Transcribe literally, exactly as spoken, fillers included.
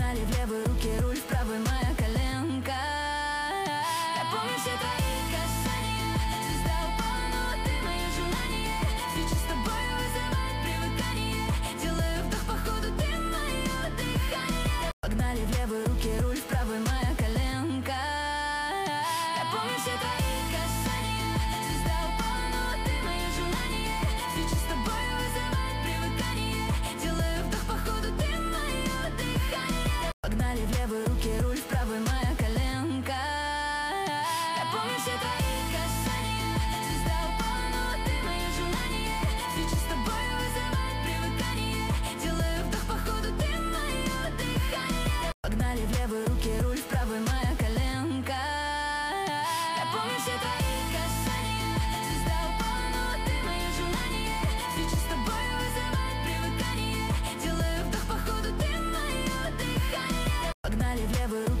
Погнали в левой руке руль, в правой моя коленка. Я помню все твои касания. Звезда упала, но ты мое желание. Встреча с тобой вызывает привыкание. Делаю вдох, походу ты мое дыхание. Погнали в левой руке руль, в правой моя коленка. Я помню все твои касания. Звезда упала, но ты мое желание. Встреча с тобой вызывает привыкание. Делаю вдох, походу ты мое дыхание. Погнали в левой руке руль, в правой моя коленка. Я помню все твои касания. Звезда упала, но ты мое желание. Встреча с тобой вызывает привыкание. Делаю вдох, походу ты мое дыхание. Погнали в левой руке руль, в правой моя коленка. Я помню все твои касания. Звезда упала, но ты мое желание. Встреча с тобой вызывает привыкание. Делаю вдох, походу ты мое дыхание. Погнали в левую руку.